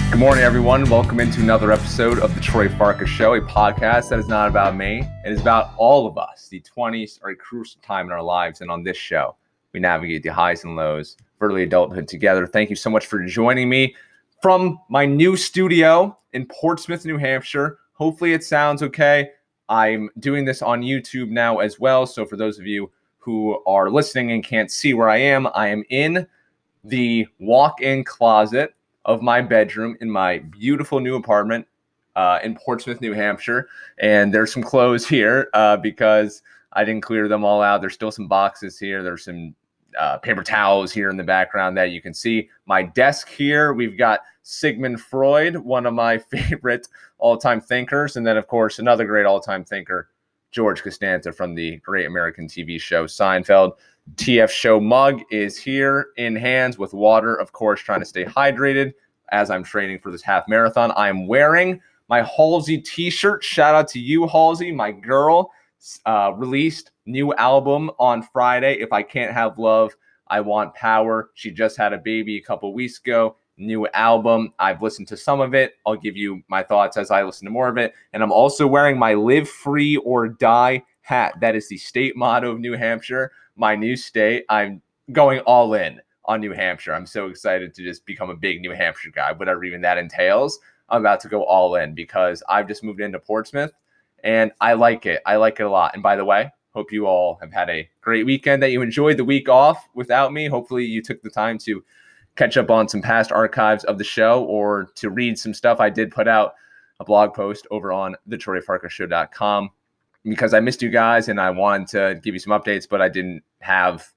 Good morning, everyone. Welcome into another episode of the Troy Farkas Show, a podcast that is not about me. It is about all of us. The 20s are a crucial time in our lives, and on this show, we navigate the highs and lows of early adulthood together. Thank you so much for joining me from my new studio in Portsmouth, New Hampshire. Hopefully it sounds okay. I'm doing this on YouTube now as well, so for those of you who are listening and can't see where I am in the walk-in closet of my bedroom in my beautiful new apartment in Portsmouth, New Hampshire. And there's some clothes here because I didn't clear them all out. There's still some boxes here. There's some paper towels here in the background that you can see. My desk here, we've got Sigmund Freud, one of my favorite all-time thinkers. And then, of course, another great all-time thinker, George Costanza from the great American TV show Seinfeld. TF Show mug is here in hands with water, of course, trying to stay hydrated as I'm training for this half marathon. I'm wearing my Halsey t-shirt. Shout out to you, Halsey. My girl released new album on Friday. If I Can't Have Love, I Want Power. She just had a baby a couple weeks ago. New album. I've listened to some of it. I'll give you my thoughts as I listen to more of it. And I'm also wearing my Live Free or Die hat. That is the state motto of New Hampshire. My new state. I'm going all in on New Hampshire. I'm so excited to just become a big New Hampshire guy, whatever even that entails. I'm about to go all in because I've just moved into Portsmouth and I like it. I like it a lot. And by the way, hope you all have had a great weekend, that you enjoyed the week off without me. Hopefully you took the time to catch up on some past archives of the show or to read some stuff. I did put out a blog post over on thetroyfarkasshow.com because I missed you guys and I wanted to give you some updates, but I didn't have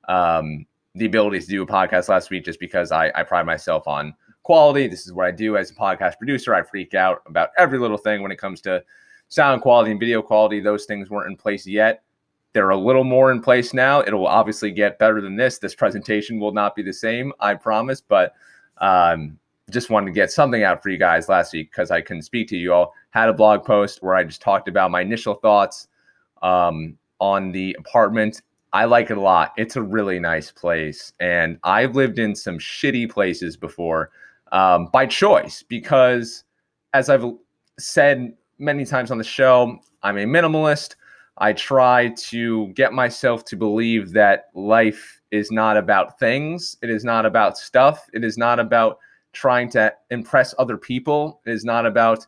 the ability to do a podcast last week just because I pride myself on quality. This is what I do as a podcast producer. I freak out about every little thing when it comes to sound quality and video quality. Those things weren't in place yet. They're a little more in place now. It will obviously get better than this. This presentation will not be the same, I promise, but just wanted to get something out for you guys last week because I couldn't speak to you all. Had a blog post where I just talked about my initial thoughts on the apartment. I like it a lot. It's a really nice place. And I've lived in some shitty places before by choice because, as I've said many times on the show, I'm a minimalist. I try to get myself to believe that life is not about things. It is not about stuff. It is not about trying to impress other people. It is not about,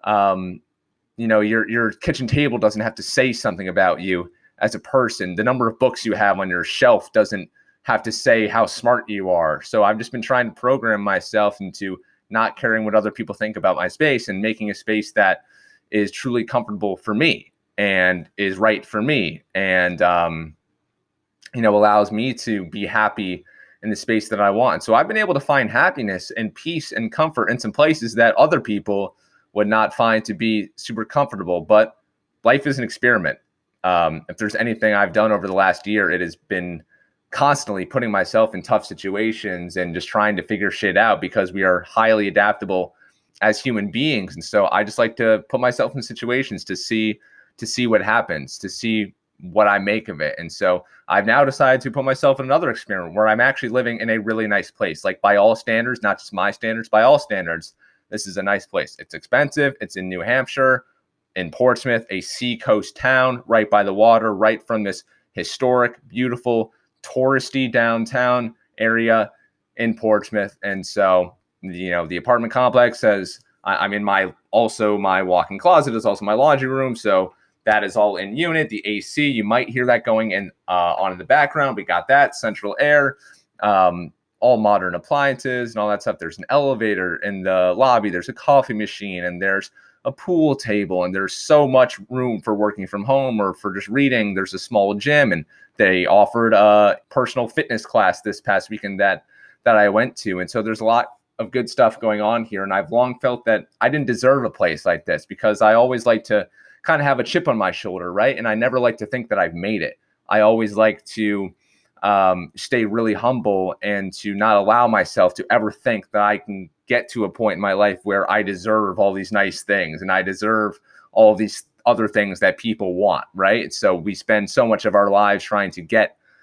your kitchen table doesn't have to say something about you as a person. The number of books you have on your shelf doesn't have to say how smart you are. So I've just been trying to program myself into not caring what other people think about my space and making a space that is truly comfortable for me and is right for me and, allows me to be happy in the space that I want. So I've been able to find happiness and peace and comfort in some places that other people would not find to be super comfortable. But life is an experiment. If there's anything I've done over the last year, it has been constantly putting myself in tough situations and just trying to figure shit out because we are highly adaptable as human beings. And so I just like to put myself in situations to see what happens, to see what I make of it. And so I've now decided to put myself in another experiment where I'm actually living in a really nice place. Like by all standards, not just my standards, by all standards, this is a nice place. It's expensive. It's in New Hampshire, in Portsmouth, a seacoast town right by the water, right from this historic, beautiful, touristy downtown area in Portsmouth. And so, the apartment complex says I'm in my walk-in closet is also my laundry room. So that is all in unit. The AC, you might hear that going in on in the background. We got that central air, all modern appliances and all that stuff. There's an elevator in the lobby. There's a coffee machine and there's a pool table, and there's so much room for working from home or for just reading. There's a small gym, and they offered a personal fitness class this past weekend that I went to. And so there's a lot of good stuff going on here. And I've long felt that I didn't deserve a place like this because I always like to kind of have a chip on my shoulder, right? And I never like to think that I've made it. I always like to stay really humble and to not allow myself to ever think that I can get to a point in my life where I deserve all these nice things and I deserve all these other things that people want, right? So we spend so much of our lives trying to get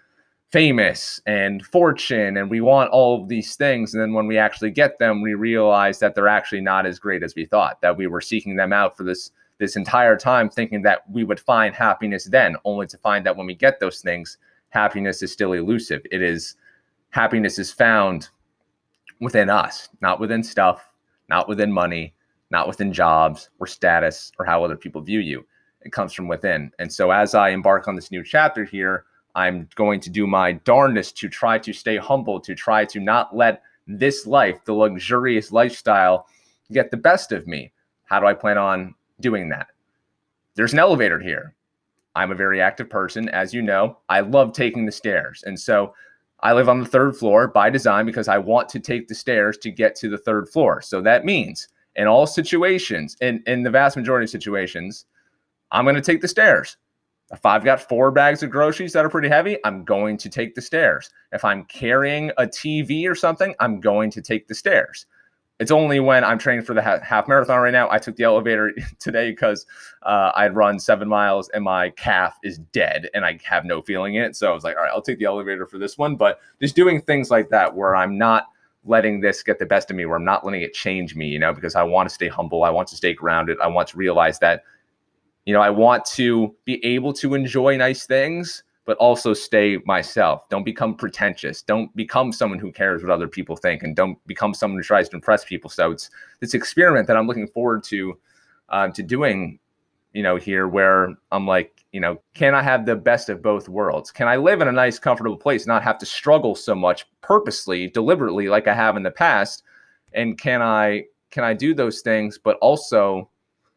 famous and fortune, and we want all of these things. And then when we actually get them, we realize that they're actually not as great as we thought, that we were seeking them out for this entire time, thinking that we would find happiness then, only to find that when we get those things, happiness is still elusive. Happiness is found within us, not within stuff, not within money, not within jobs or status or how other people view you. It comes from within. And so as I embark on this new chapter here, I'm going to do my darndest to try to stay humble, to try to not let this life, the luxurious lifestyle, get the best of me. How do I plan on doing that? There's an elevator here. I'm a very active person, as you know. I love taking the stairs. And so I live on the third floor by design because I want to take the stairs to get to the third floor. So that means in all situations, in the vast majority of situations, I'm going to take the stairs. If I've got 4 bags of groceries that are pretty heavy, I'm going to take the stairs. If I'm carrying a TV or something, I'm going to take the stairs. It's only when I'm training for the half marathon right now. I took the elevator today because I'd run 7 miles and my calf is dead and I have no feeling in it. So I was like, all right, I'll take the elevator for this one. But just doing things like that where I'm not letting this get the best of me, where I'm not letting it change me, because I want to stay humble. I want to stay grounded. I want to realize that I want to be able to enjoy nice things, but also stay myself. Don't become pretentious. Don't become someone who cares what other people think, and don't become someone who tries to impress people. So it's this experiment that I'm looking forward to doing, here, where I'm like, can I have the best of both worlds? Can I live in a nice, comfortable place, not have to struggle so much purposely, deliberately, like I have in the past? And can I do those things, but also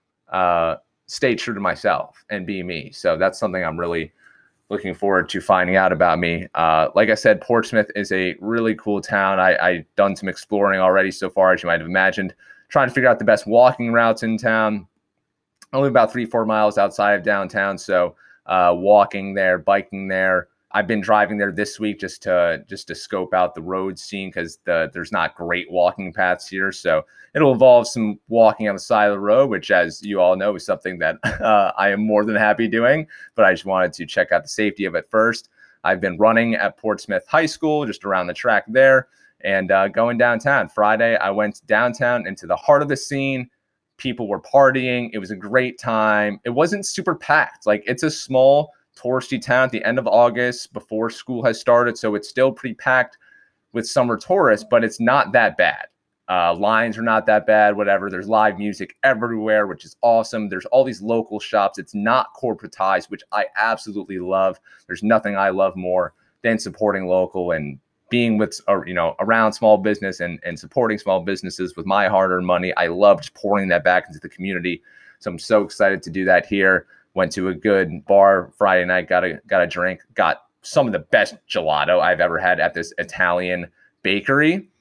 stay true to myself and be me? So that's something I'm really looking forward to finding out about me. Like I said, Portsmouth is a really cool town. I've done some exploring already so far, as you might have imagined, trying to figure out the best walking routes in town. I live about 3-4 miles outside of downtown. So walking there, biking there. I've been driving there this week just to scope out the road scene, because there's not great walking paths here. So it'll involve some walking on the side of the road, which, as you all know, is something that I am more than happy doing. But I just wanted to check out the safety of it first. I've been running at Portsmouth High School, just around the track there, and going downtown. Friday, I went downtown into the heart of the scene. People were partying. It was a great time. It wasn't super packed. Like, it's a small touristy town at the end of August before school has started. So it's still pretty packed with summer tourists, but it's not that bad. Lines are not that bad, whatever. There's live music everywhere, which is awesome. There's all these local shops. It's not corporatized, which I absolutely love. There's nothing I love more than supporting local and being with, around small business and supporting small businesses with my hard-earned money. I love just pouring that back into the community. So I'm so excited to do that here. Went to a good bar Friday night, got a drink, got some of the best gelato I've ever had at this Italian bakery.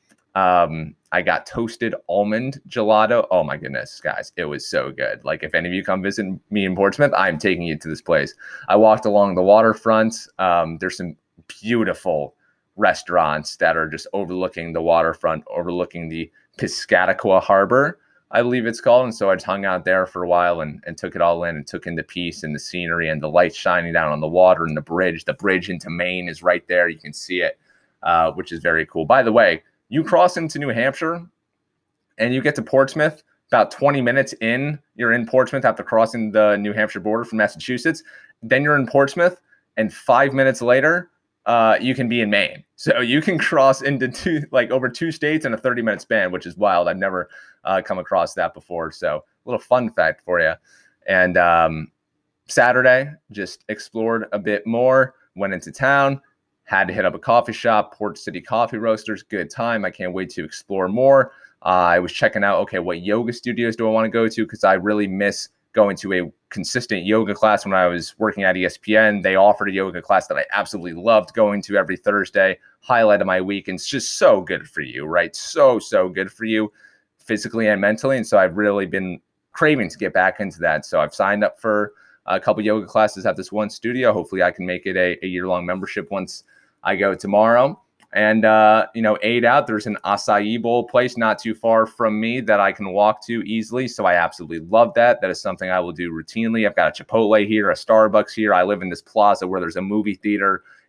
I got toasted almond gelato. Oh my goodness, guys, it was so good. Like, if any of you come visit me in Portsmouth, I'm taking you to this place. I walked along the waterfront. There's some beautiful restaurants that are just overlooking the waterfront, overlooking the Piscataqua Harbor, I believe it's called. And so I just hung out there for a while and took it all in and took in the peace and the scenery and the lights shining down on the water and the bridge. The bridge into Maine is right there. You can see it, which is very cool. By the way, you cross into New Hampshire and you get to Portsmouth about 20 minutes in. You're in Portsmouth after crossing the New Hampshire border from Massachusetts. Then you're in Portsmouth, and 5 minutes later, you can be in Maine. So you can cross into over 2 states in a 30-minute span, which is wild. I've never come across that before. So a little fun fact for you. And Saturday, just explored a bit more, went into town, had to hit up a coffee shop, Port City Coffee Roasters. Good time. I can't wait to explore more. I was checking out, okay, what yoga studios do I want to go to? Because I really miss going to a consistent yoga class. When I was working at ESPN, they offered a yoga class that I absolutely loved going to every Thursday, highlight of my week. And it's just so good for you, right? So good for you physically and mentally. And so I've really been craving to get back into that. So I've signed up for a couple yoga classes at this one studio. Hopefully I can make it a year-long membership once I go tomorrow. And, ate out. There's an acai bowl place not too far from me that I can walk to easily. So I absolutely love that. That is something I will do routinely. I've got a Chipotle here, a Starbucks here. I live in this plaza where there's a movie theater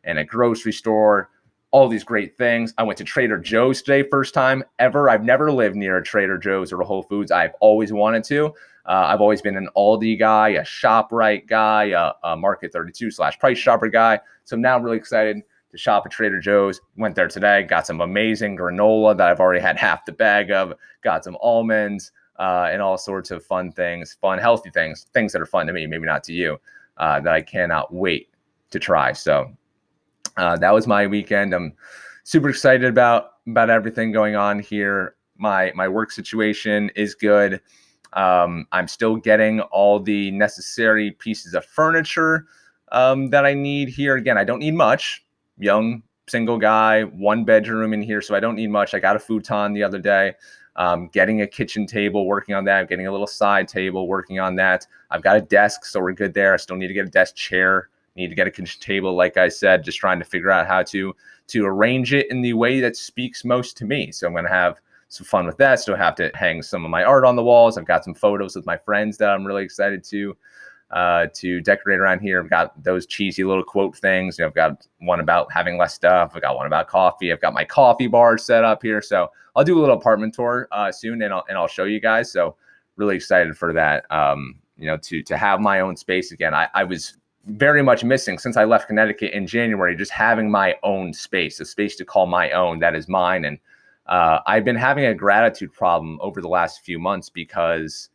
and a grocery store, all these great things. I went to Trader Joe's today, first time ever. I've never lived near a Trader Joe's or a Whole Foods. I've always wanted to. I've always been an Aldi guy, a ShopRite guy, a Market 32 / Price Chopper guy. So now I'm really excited to shop at Trader Joe's. Went there today, got some amazing granola that I've already had half the bag of, got some almonds, and all sorts of fun things, fun, healthy things that are fun to me, maybe not to you, that I cannot wait to try. So that was my weekend. I'm super excited about everything going on here. My work situation is good. I'm still getting all the necessary pieces of furniture that I need here. Again, I don't need much. Young single guy, 1 bedroom in here, so I don't need much. I got a futon the other day. Getting a kitchen table, working on that. I'm getting a little side table, working on that. I've got a desk, so we're good there. I still need to get a desk chair. Need to get a kitchen table, like I said, just trying to figure out how to arrange it in the way that speaks most to me. So I'm going to have some fun with that. Still have to hang some of my art on the walls. I've got some photos with my friends that I'm really excited to decorate around here. I've got those cheesy little quote things. You know, I've got one about having less stuff. I've got one about coffee. I've got my coffee bar set up here. So I'll do a little apartment tour soon, and I'll show you guys. So really excited for that. You know, to have my own space again. I was very much missing since I left Connecticut in January, just having my own space, a space to call my own that is mine. And I've been having a gratitude problem over the last few months because,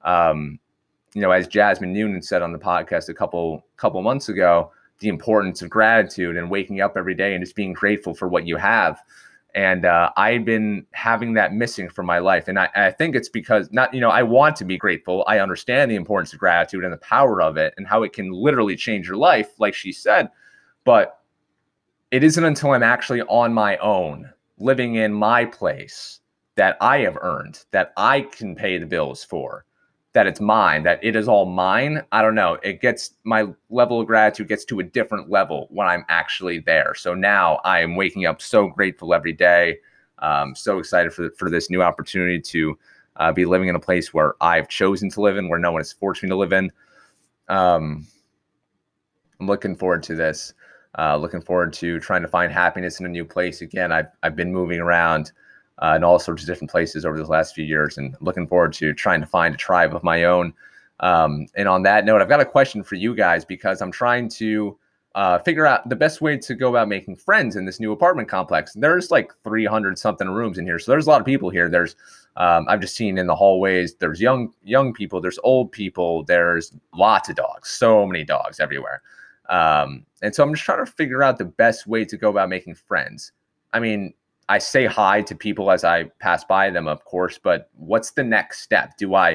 you know, as Jasmine Noonan said on the podcast a couple months ago, the importance of gratitude and waking up every day and just being grateful for what you have. And I've been having that missing from my life. And I think it's because I want to be grateful. I understand the importance of gratitude and the power of it and how it can literally change your life, like she said. But it isn't until I'm actually on my own, living in my place that I have earned, that I can pay the bills for, that it's mine, that it is all mine. I don't know. It gets, my level of gratitude gets to a different level when I'm actually there. So now I am waking up so grateful every day. So excited for this new opportunity to be living in a place where I've chosen to live in, where no one has forced me to live in. I'm looking forward to this. Looking forward to trying to find happiness in a new place. Again, I've been moving around in all sorts of different places over the last few years, and looking forward to trying to find a tribe of my own. And on that note, I've got a question for you guys, because I'm trying to figure out the best way to go about making friends in this new apartment complex. There's like 300 something rooms in here, so there's a lot of people here. There's I've just seen in the hallways, there's young people, there's old people, there's lots of dogs, so many dogs everywhere. And so I'm just trying to figure out the best way to go about making friends. I mean, I say hi to people as I pass by them, of course, but what's the next step?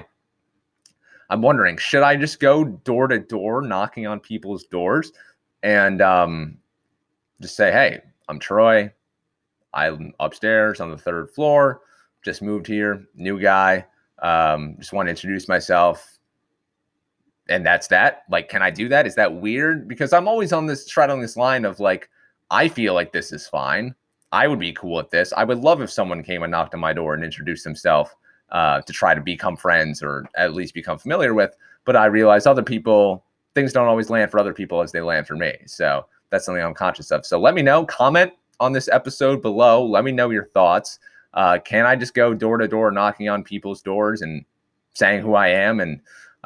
I'm wondering, should I just go door to door, knocking on people's doors and just say, hey, I'm Troy. I'm upstairs on the 3rd floor. Just moved here, new guy. Just want to introduce myself. And that's that. Like, can I do that? Is that weird? Because I'm always straddling this line of like, I feel like this is fine. I would be cool at this. I would love if someone came and knocked on my door and introduced themselves to try to become friends or at least become familiar with. But I realize other people, things don't always land for other people as they land for me. So that's something I'm conscious of. So let me know, comment on this episode below. Let me know your thoughts. Can I just go door to door, knocking on people's doors and saying who I am and,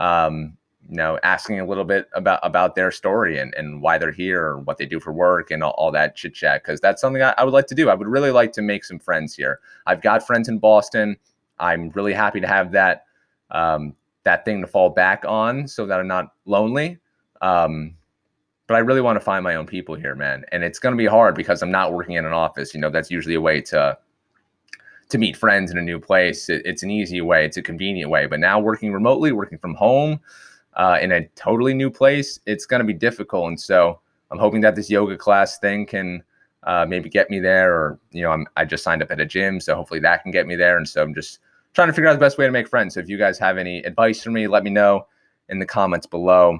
asking a little bit about their story and why they're here or what they do for work and all that chit chat? Because that's something I would like to do. I would really like to make some friends here. I've got friends in Boston. I'm really happy to have that thing to fall back on so that I'm not lonely. But I really want to find my own people here, man. And it's going to be hard because I'm not working in an office. That's usually a way to meet friends in a new place. It's an easy way. It's a convenient way. But now working remotely, working from home, in a totally new place, it's going to be difficult. And so I'm hoping that this yoga class thing can maybe get me there, or, I just signed up at a gym, so hopefully that can get me there. And so I'm just trying to figure out the best way to make friends. So if you guys have any advice for me, let me know in the comments below.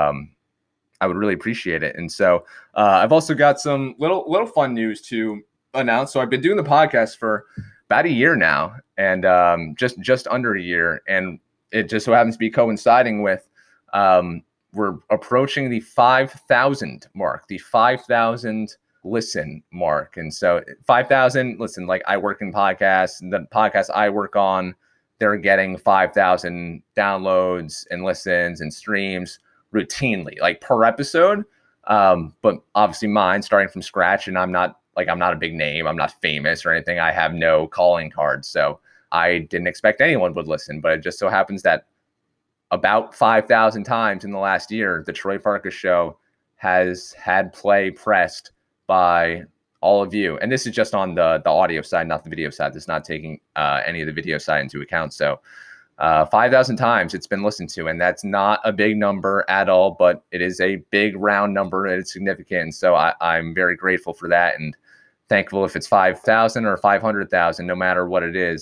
I would really appreciate it. And so I've also got some little fun news to announce. So I've been doing the podcast for about a year now, and just under a year. And it just so happens to be coinciding with we're approaching the 5,000 mark, the 5,000 listen mark. And so 5,000, listen, like I work in podcasts, and the podcast I work on, they're getting 5,000 downloads and listens and streams routinely, like per episode. But obviously mine starting from scratch, and I'm not a big name. I'm not famous or anything. I have no calling card. So I didn't expect anyone would listen, but it just so happens that about 5,000 times in the last year, the Troy Farkas Show has had play pressed by all of you. And this is just on the audio side, not the video side. This is not taking any of the video side into account. So 5,000 times it's been listened to, and that's not a big number at all, but it is a big round number and it's significant. And so I'm very grateful for that, and thankful if it's 5,000 or 500,000, no matter what it is.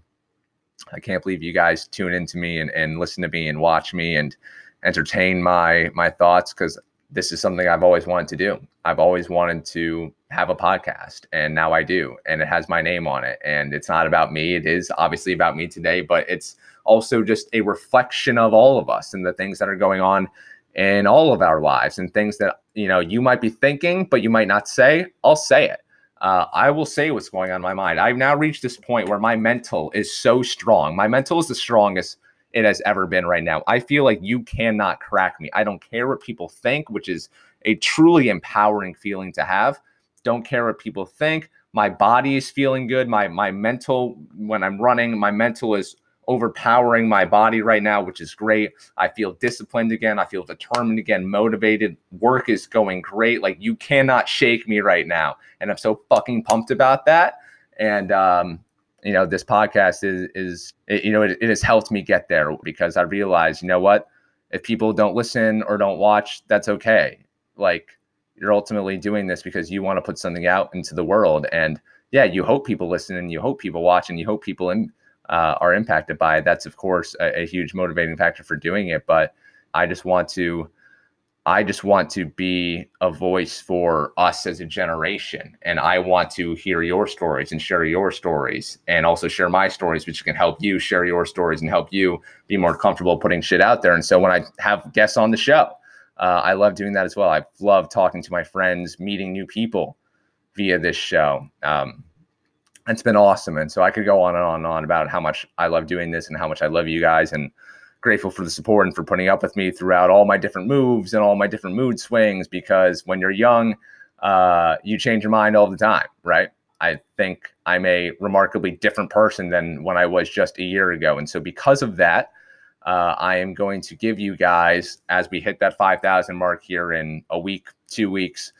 I can't believe you guys tune into me and listen to me and watch me and entertain my thoughts, because this is something I've always wanted to do. I've always wanted to have a podcast, and now I do, and it has my name on it. And it's not about me. It is obviously about me today, but it's also just a reflection of all of us and the things that are going on in all of our lives, and things that, you might be thinking, but you might not say. I'll say it. I will say what's going on in my mind. I've now reached this point where my mental is so strong. My mental is the strongest it has ever been right now. I feel like you cannot crack me. I don't care what people think, which is a truly empowering feeling to have. Don't care what people think. My body is feeling good. My mental, when I'm running, my mental is overpowering my body right now, which is great. I feel disciplined again. I feel determined again, motivated. Work is going great. Like, you cannot shake me right now. And I'm so fucking pumped about that. And, this podcast it has helped me get there, because I realized, what, if people don't listen or don't watch, that's okay. Like, you're ultimately doing this because you want to put something out into the world. And yeah, you hope people listen, and you hope people watch, and you hope people are impacted by it. That's of course a huge motivating factor for doing it. But I just want to be a voice for us as a generation. And I want to hear your stories and share your stories, and also share my stories, which can help you share your stories and help you be more comfortable putting shit out there. And so when I have guests on the show, I love doing that as well. I love talking to my friends, meeting new people via this show. It's been awesome. And so I could go on and on and on about how much I love doing this and how much I love you guys, and grateful for the support and for putting up with me throughout all my different moves and all my different mood swings, because when you're young, you change your mind all the time, right? I think I'm a remarkably different person than when I was just a year ago. And so because of that, I am going to give you guys, as we hit that 5,000 mark here in a week, 2 weeks,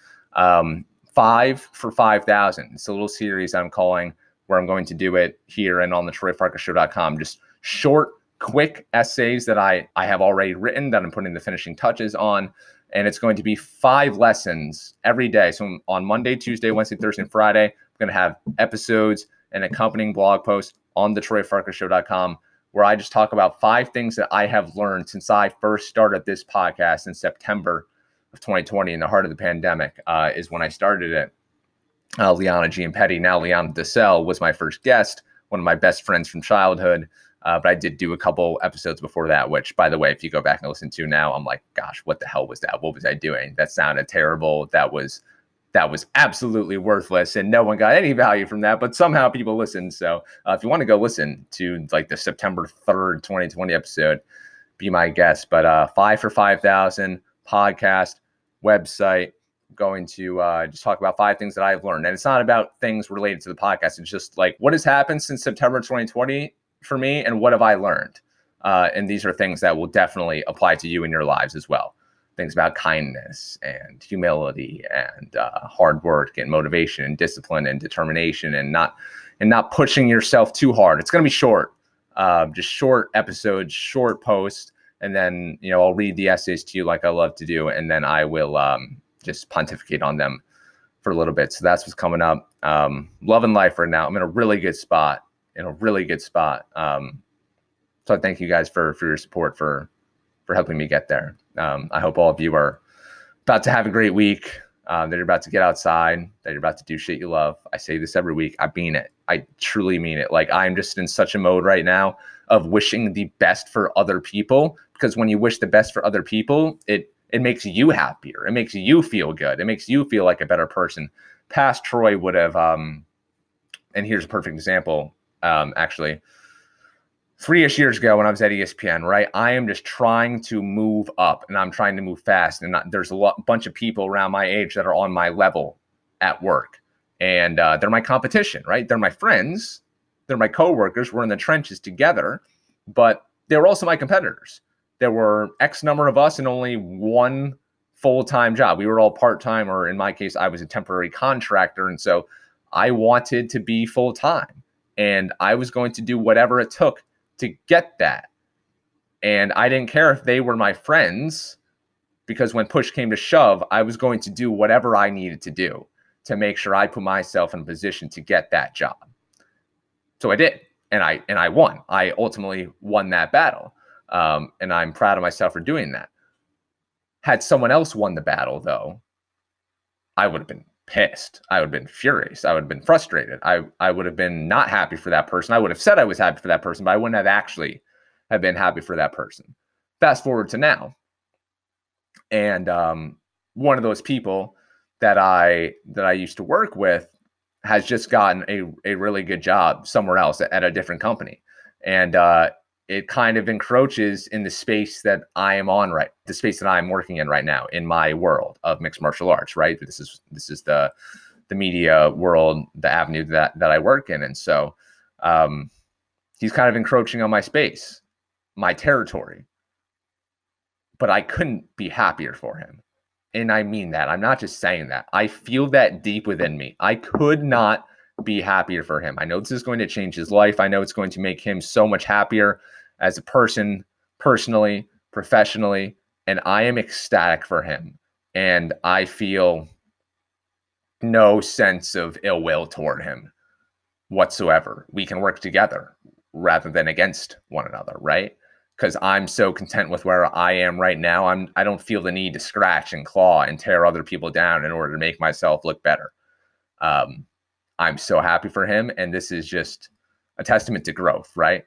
5 for 5,000. It's a little series I'm calling, where I'm going to do it here and on the TroyFarkasShow.com. Just short, quick essays that I have already written that I'm putting the finishing touches on. And it's going to be 5 lessons every day. So on Monday, Tuesday, Wednesday, Thursday, and Friday, I'm going to have episodes and accompanying blog posts on the TroyFarkasShow.com, where I just talk about 5 things that I have learned since I first started this podcast in September of 2020, in the heart of the pandemic, is when I started it. Liana Giampetti, now Liana DeSell, was my first guest, one of my best friends from childhood. But I did do a couple episodes before that, which, by the way, if you go back and listen to now, I'm like, gosh, what the hell was that? What was I doing? That sounded terrible. That was absolutely worthless, and no one got any value from that, but somehow people listened. So if you want to go listen to like the September 3rd, 2020 episode, be my guest. But 5 for 5,000 podcast, website, going to just talk about 5 things that I've learned. And it's not about things related to the podcast. It's just like, what has happened since September 2020 for me, and what have I learned? And these are things that will definitely apply to you in your lives as well. Things about kindness and humility and hard work and motivation and discipline and determination, and not pushing yourself too hard. It's going to be short, just short episodes, short posts. And then, I'll read the essays to you like I love to do. And then I will just pontificate on them for a little bit. So that's what's coming up. Loving life right now. I'm in a really good spot. So I thank you guys for your support, for helping me get there. I hope all of you are about to have a great week, that you're about to get outside, that you're about to do shit you love. I say this every week. I mean it. I truly mean it. Like, I'm just in such a mode right now of wishing the best for other people, because when you wish the best for other people, it makes you happier. It makes you feel good. It makes you feel like a better person. Past Troy would have, and here's a perfect example, actually. 3-ish years ago when I was at ESPN, right? I am just trying to move up and I'm trying to move fast. And there's a bunch of people around my age that are on my level at work. And they're my competition, right? They're my friends. They're my coworkers. We're in the trenches together. But they were also my competitors. There were X number of us and only one full-time job. We were all part-time, or in my case, I was a temporary contractor. And so I wanted to be full-time. And I was going to do whatever it took to get that. And I didn't care if they were my friends, because when push came to shove, I was going to do whatever I needed to do to make sure I put myself in a position to get that job. So I did, and I won. I ultimately won that battle, and I'm proud of myself for doing that. Had someone else won the battle, though, I would have been pissed. I would have been furious. I would have been frustrated. I would have been not happy for that person. I would have said I was happy for that person, but I wouldn't have actually have been happy for that person. Fast forward to now. And one of those people that I used to work with has just gotten a really good job somewhere else at a different company. And it kind of encroaches in the space that I am on, right? The space that I'm working in right now in my world of mixed martial arts, right? This is the media world, the avenue that I work in. And so he's kind of encroaching on my space, my territory, but I couldn't be happier for him. And I mean that. I'm not just saying that. I feel that deep within me. I could not be happier for him. I know this is going to change his life. I know it's going to make him so much happier as a person, personally, professionally, and I am ecstatic for him. And I feel no sense of ill will toward him whatsoever. We can work together rather than against one another, right? Because I'm so content with where I am right now. I don't feel the need to scratch and claw and tear other people down in order to make myself look better. I'm so happy for him, and this is just a testament to growth, right?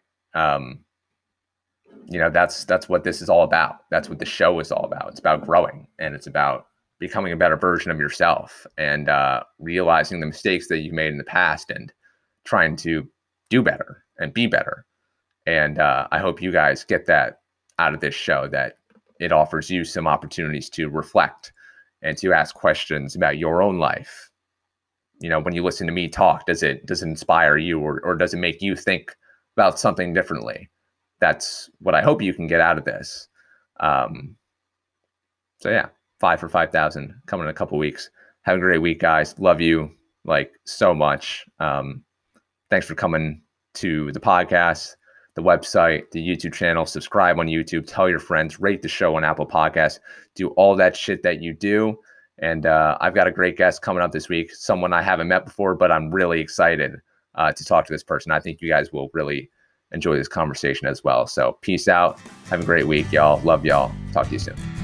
That's what this is all about. That's what the show is all about. It's about growing, and it's about becoming a better version of yourself, and realizing the mistakes that you've made in the past and trying to do better and be better. And I hope you guys get that out of this show, that it offers you some opportunities to reflect and to ask questions about your own life. When you listen to me talk, does it inspire you, or does it make you think about something differently? That's what I hope you can get out of this. So yeah, 5 for 5,000 coming in a couple weeks. Have a great week, guys. Love you so much. Thanks for coming to the podcast, the website, the YouTube channel. Subscribe on YouTube. Tell your friends. Rate the show on Apple Podcasts. Do all that shit that you do. And I've got a great guest coming up this week, someone I haven't met before, but I'm really excited to talk to this person. I think you guys will really enjoy this conversation as well. So peace out. Have a great week, y'all. Love y'all. Talk to you soon.